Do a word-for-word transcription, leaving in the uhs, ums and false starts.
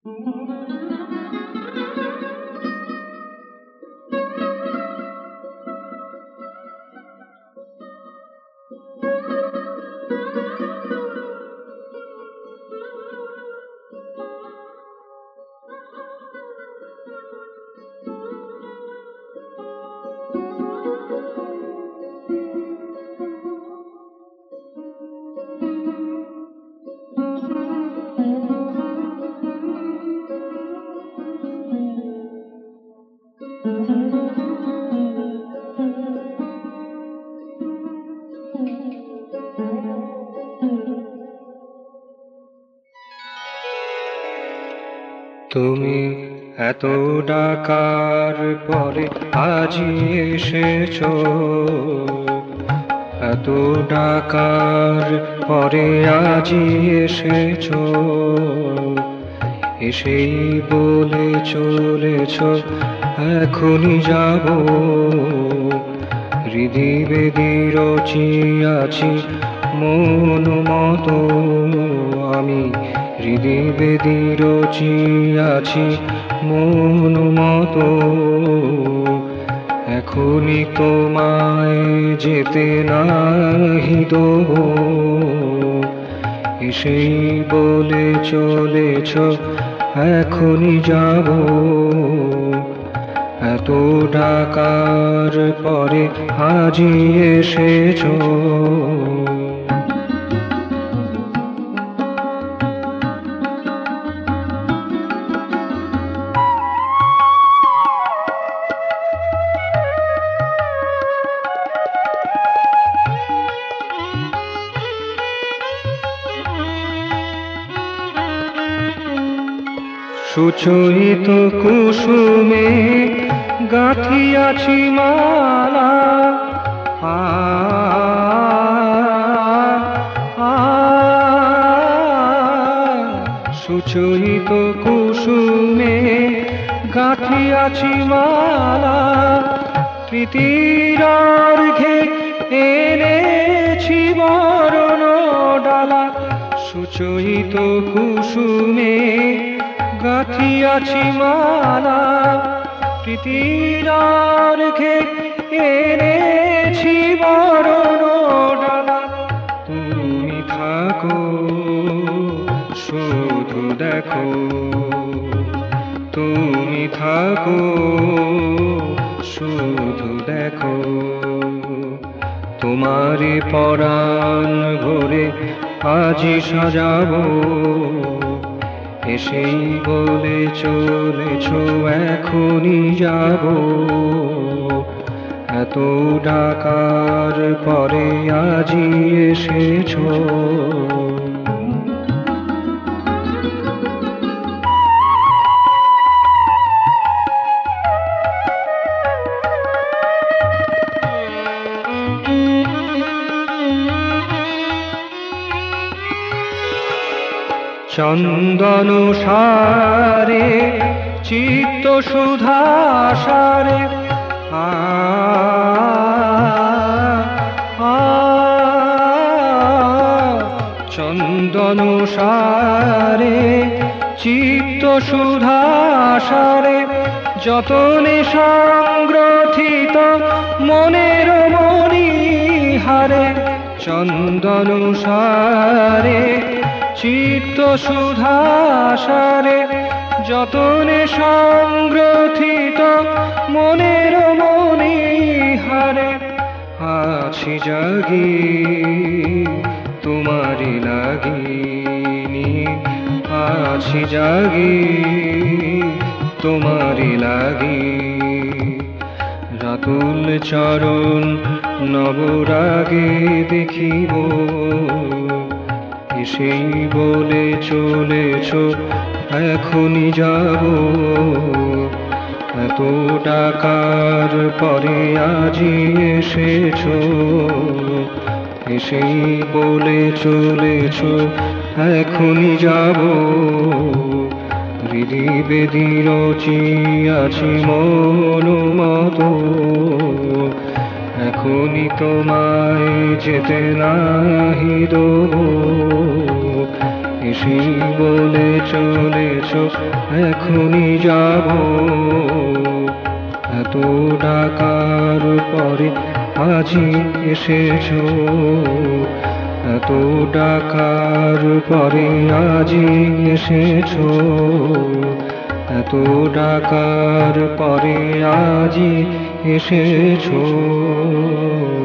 তুমি এত ডাকার পরে আজি এসেছো, এত ডাকার পরে আজি এসেছো, এসেই বলে চলেছ এখনই যাব। হৃদি বেদি রচিয়াছি মন মতো, আমি হৃদি বেদি রচিয়াছি মন মতো, এখনই তোমায় যেতে নাহি দেব। এসেই বলে চলেছ এখনই যাব, এত ডাকার পরে আজি এসেছো। সুচরিত কুসুমে গাঁথিয়াছি মালা, আ আ সুচরিত কুসুমে গাঁথিয়াছি মালা, প্রীতির অর্ঘ্যে এনেছি বরণ ডালা। সুচরিত কুসুমে গাঁথিয়াছি মালা, প্রীতির অর্ঘ্যে এনেছি বরণ ডালা। তুমি থাকো শুধু দেখো, তুমি থাকো শুধু দেখো, তোমারে পরাণ ভরে আজি সাজাবো। এসেই বলে চলেছ এখনই যাব, এত ডাকার পরে আজি এসেছো। চন্দন সারে চিত্ত সুধা সারে, আ আ চন্দন সারে চিত্ত সুধা সারে, যতনে সংগ্রথিত মনের মণিহারে। চন্দন সারে চিত্ত সুধা সারে, যতনে সংগ্রথিত মনের মণিহারে। আছি জাগি তোমারি লাগিনি, আছি জাগি তোমারি লাগি। রাতুল চরণ নবরাগে দেখিব, এসেই বলে চলেছ এখনই যাব, এত ডাকার পরে আজি এসেছো। এসেই বলে চলেছ এখনই যাব, হৃদি বেদি রচিয়াছি মন মতো, এখনই তোমায় যেতে নাহি দেব। নিশি বলে চলেছ এখনই যাব, এত ডাকার পরে আজি এসেছো, এত ডাকার পরে আজি এসেছো, এত ডাকার পরে আজি এসেছো।